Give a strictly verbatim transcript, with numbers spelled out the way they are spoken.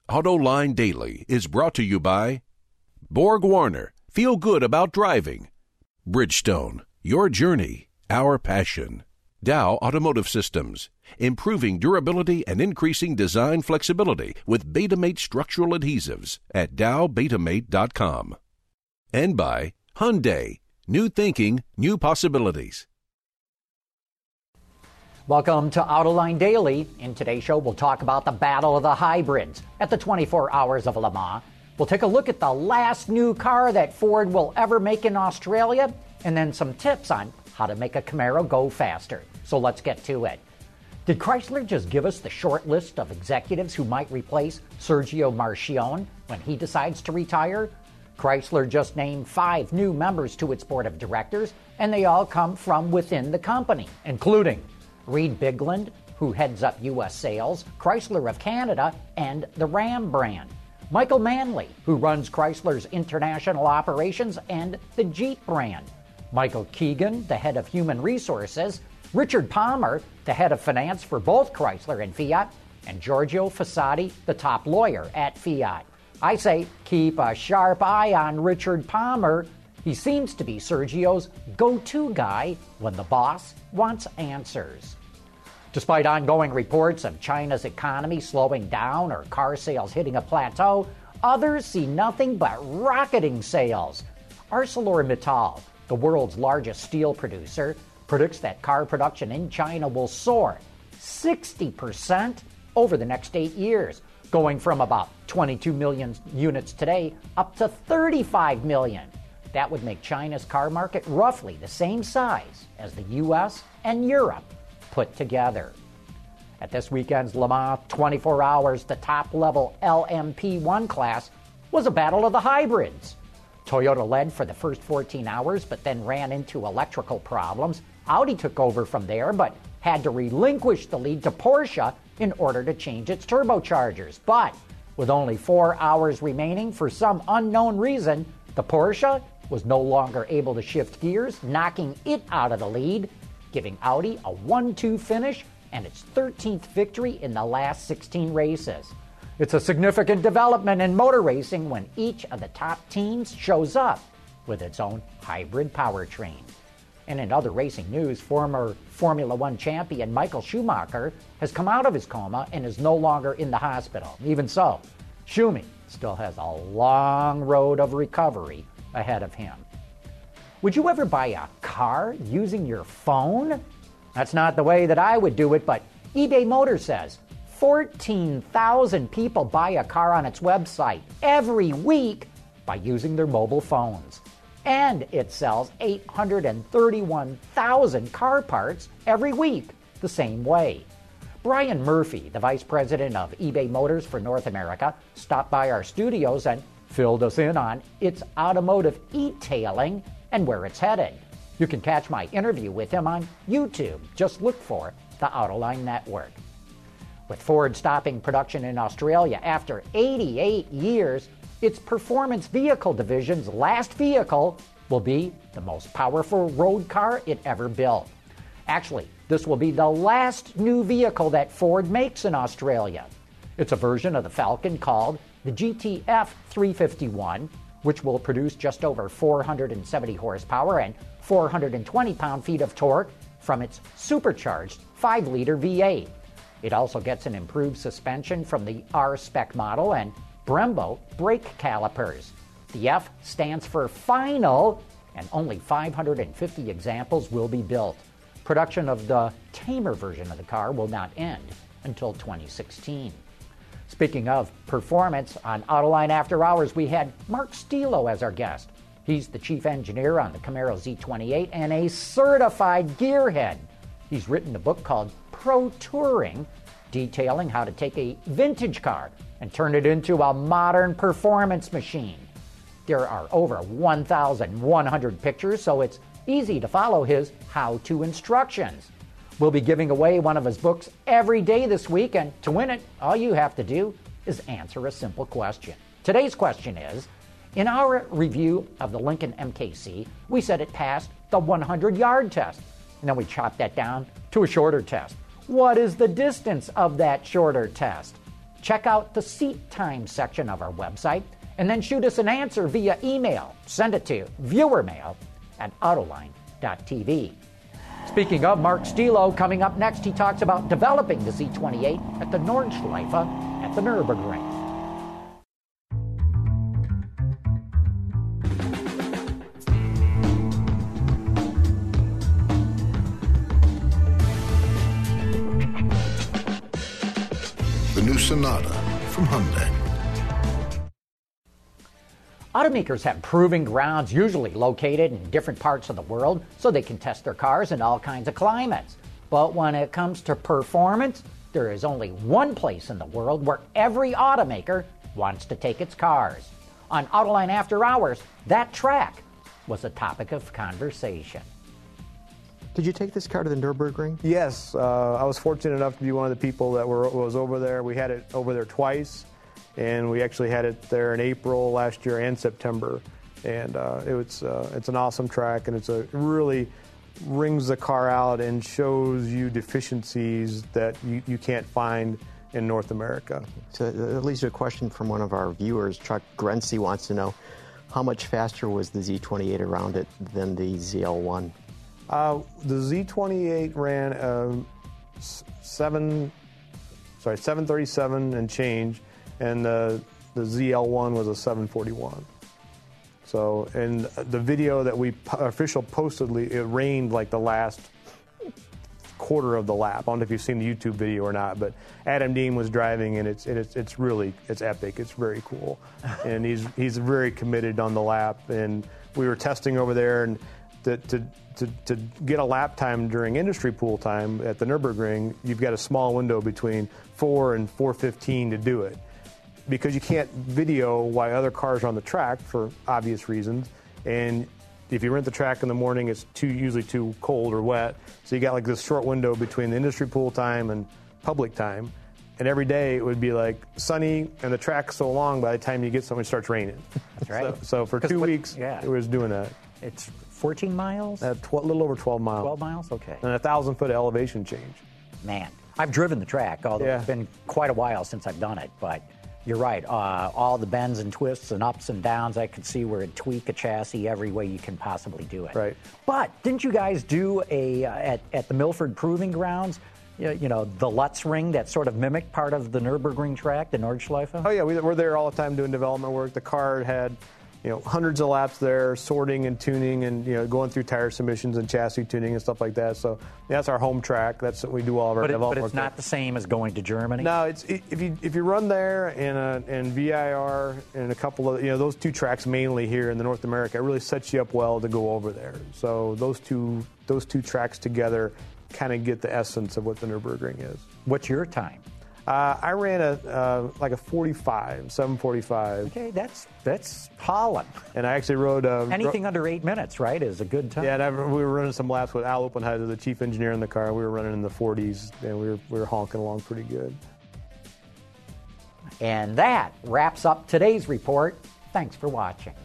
AutoLine Daily is brought to you by Borg Warner. Feel good about driving. Bridgestone. Your journey, our passion. Dow Automotive Systems. Improving durability and increasing design flexibility with Betamate structural adhesives at dow betamate dot com. And by Hyundai. New thinking, new possibilities. Welcome to AutoLine Daily. In today's show, we'll talk about the Battle of the Hybrids at the twenty-four Hours of Le Mans. We'll take a look at the last new car that Ford will ever make in Australia, and then some tips on how to make a Camaro go faster. So let's get to it. Did Chrysler just give us the short list of executives who might replace Sergio Marchionne when he decides to retire? Chrysler just named five new members to its board of directors, and they all come from within the company, including Reed Bigland, who heads up U S sales, Chrysler of Canada, and the Ram brand. Michael Manley, who runs Chrysler's international operations and the Jeep brand. Michael Keegan, the head of human resources. Richard Palmer, the head of finance for both Chrysler and Fiat. And Giorgio Fossati, the top lawyer at Fiat. I say keep a sharp eye on Richard Palmer. He seems to be Sergio's go-to guy when the boss wants answers. Despite ongoing reports of China's economy slowing down or car sales hitting a plateau, others see nothing but rocketing sales. ArcelorMittal, the world's largest steel producer, predicts that car production in China will soar sixty percent over the next eight years, going from about twenty-two million units today up to thirty-five million. That would make China's car market roughly the same size as the U S and Europe put together. At this weekend's Le Mans twenty-four Hours, the top-level L M P one class was a battle of the hybrids. Toyota led for the first fourteen hours, but then ran into electrical problems. Audi took over from there, but had to relinquish the lead to Porsche in order to change its turbochargers. But with only four hours remaining, for some unknown reason, the Porsche was no longer able to shift gears, knocking it out of the lead, giving Audi a one two finish and its thirteenth victory in the last sixteen races. It's a significant development in motor racing when each of the top teams shows up with its own hybrid powertrain. And in other racing news, former Formula One champion Michael Schumacher has come out of his coma and is no longer in the hospital. Even so, Schumi still has a long road of recovery ahead of him. Would you ever buy a car using your phone? That's not the way that I would do it, but eBay Motors says fourteen thousand people buy a car on its website every week by using their mobile phones. And it sells eight hundred thirty-one thousand car parts every week the same way. Brian Murphy, the vice president of eBay Motors for North America, stopped by our studios and filled us in on its automotive e-tailing and where it's headed. You can catch my interview with him on YouTube. Just look for the AutoLine Network. With Ford stopping production in Australia after eighty-eight years, its performance vehicle division's last vehicle will be the most powerful road car it ever built. Actually, this will be the last new vehicle that Ford makes in Australia. It's a version of the Falcon called the G T F three fifty-one, which will produce just over four hundred seventy horsepower and four hundred twenty pound-feet of torque from its supercharged five liter V eight. It also gets an improved suspension from the R-Spec model and Brembo brake calipers. The F stands for final, and only five hundred fifty examples will be built. Production of the tamer version of the car will not end until twenty sixteen. Speaking of performance, on AutoLine After Hours, we had Mark Stilo as our guest. He's the chief engineer on the Camaro Z twenty-eight and a certified gearhead. He's written a book called Pro Touring, detailing how to take a vintage car and turn it into a modern performance machine. There are over one thousand one hundred pictures, so it's easy to follow his how-to instructions. We'll be giving away one of his books every day this week, and to win it, all you have to do is answer a simple question. Today's question is, in our review of the Lincoln M K C, we said it passed the hundred-yard test, and then we chopped that down to a shorter test. What is the distance of that shorter test? check out the seat time section of our website, and then shoot us an answer via email. Send it to viewermail at autoline dot t v. Speaking of Mark Stilo, coming up next, he talks about developing the Z twenty-eight at the Nordschleife at the Nürburgring. The new Sonata from Hyundai. Automakers have proving grounds usually located in different parts of the world so they can test their cars in all kinds of climates. But when it comes to performance, there is only one place in the world where every automaker wants to take its cars. On Autoline After Hours, that track was a topic of conversation. Did you take this car to the Nürburgring? Yes, uh, I was fortunate enough to be one of the people that were was over there. We had it over there twice. And we actually had it there in April last year and September, and uh, it was uh, it's an awesome track, and it's a it really rings the car out and shows you deficiencies that you, you can't find in North America. So that leads to a question from one of our viewers. Chuck Grency wants to know how much faster was the Z twenty-eight around it than the Z L one? Uh, the Z twenty-eight ran um, seven, sorry, seven thirty-seven and change. And the, the Z L one was a seven forty-one. So, and the video that we official postedly, it rained like the last quarter of the lap. I don't know if you've seen the YouTube video or not, but Adam Dean was driving, and it's it's it's really it's epic. It's very cool, and he's he's very committed on the lap. And we were testing over there, and to to to, to get a lap time during industry pool time at the Nürburgring, you've got a small window between four and four fifteen to do it, because you can't video while other cars are on the track for obvious reasons. And if you rent the track in the morning, it's too usually too cold or wet. So you got like this short window between the industry pool time and public time. And every day it would be like sunny, and the track's so long, by the time you get somewhere, it starts raining. That's right. So, so for two what, weeks, yeah. it was doing that. It's fourteen miles? A tw- little over twelve miles. twelve miles? Okay. And a thousand foot elevation change. Man, I've driven the track, although Yeah. it's been quite a while since I've done it, but you're right. Uh, all the bends and twists and ups and downs, I could see where it tweak a chassis every way you can possibly do it. Right. But didn't you guys do a uh, at at the Milford Proving Grounds? You you know, the Lutz ring that sort of mimicked part of the Nürburgring track, the Nordschleife? Oh yeah, we, we're there all the time doing development work. The car had, you know, hundreds of laps there, sorting and tuning, and you know, going through tire submissions and chassis tuning and stuff like that. So yeah, that's our home track. That's what we do all of our But, it, development but work it's not there. the same as going to Germany? No, it's if you if you run there and uh, and V I R and a couple of, you know, those two tracks mainly here in the North America, it really sets you up well to go over there. So those two those two tracks together kind of get the essence of what the Nürburgring is. What's your time? Uh, I ran a uh, like a forty-five, seven forty-five. Okay, that's that's Holland. And I actually rode uh, Anything ro- under eight minutes, right, is a good time. Yeah, and I, we were running some laps with Al Oppenheiser, the chief engineer in the car. We were running in the forties, and we were we were honking along pretty good. And that wraps up today's report. Thanks for watching.